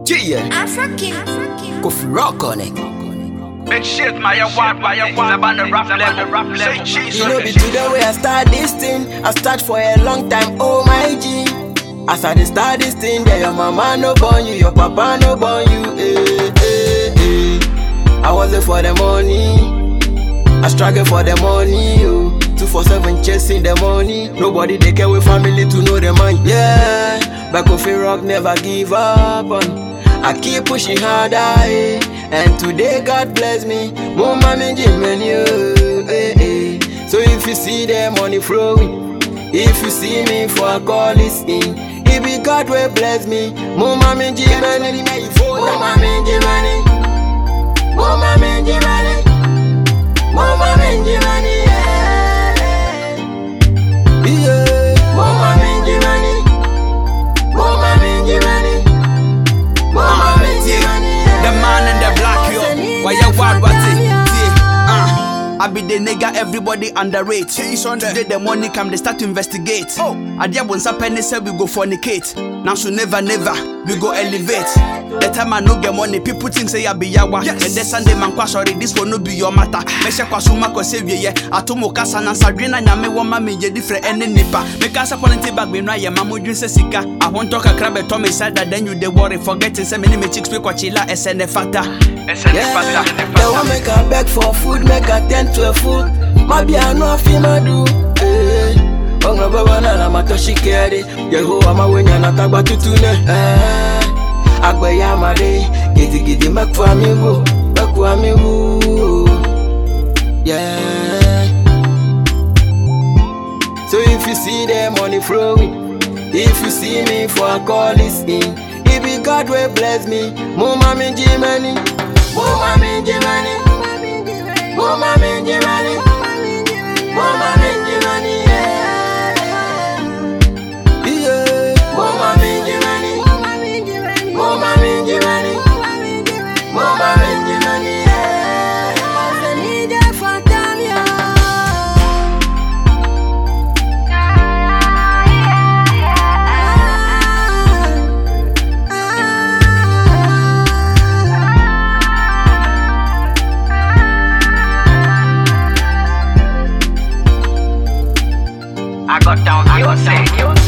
Yeah, African. Kofi Rock on it. Big shit, my one, about the rap level, say cheese. You know, be today where I start this thing. I start for a long time, oh my G. As I dey start this thing, yeah, your mama no born you, your papa no born you. I wasn't for the money, I struggle for the money. 247 chasing the money. Nobody they care with family to know the money. Yeah, but Kofi Rock never give up on. I keep pushing harder, and today God bless me. More money, Jimmy, So if you see the money flowing, if you see me for a call in, it be God will bless me. More money, Jimmy, more money, Jimmy, more money, Jimmy, more money, Jimmy, yeah, more money, Jimmy, more money, Jimmy. The man in the black, yo. Why you wild, what's it? I be the nigga everybody underrate. Today the money come, they start to investigate. I did once a penny said we go fornicate. Now so never, we go elevate. The time I no get money, people think say I be yawa. And the Sunday man kwa sorry, this will no be your matter. Mesha kwa suma kwa save ye. Atomo kasa na sadrina nyame wama me ye different ene nipa. Make us a quality bag me na ye mamu drin se sika. I won't talk a crab at Tommy said that then you the worry forgetting say many me chicks we kwa chila SN fata. They want make a beg for food, make a tent to a food. Maybe I know if I do. Onga baba na matoshi kere. Yeho ama wenya na tagba tutune. Agbe ya mare, gidi makwa mi wu. Yeah. So if you see the money flowing, if you see me for a call in, it be God will bless me. More money, Jimmy, more money, Jimmy, more money, Jimmy, more money, Jimmy, yeah, more money, Jimmy, more money, Jimmy, more money, Jimmy, yeah. I got down, I got sick.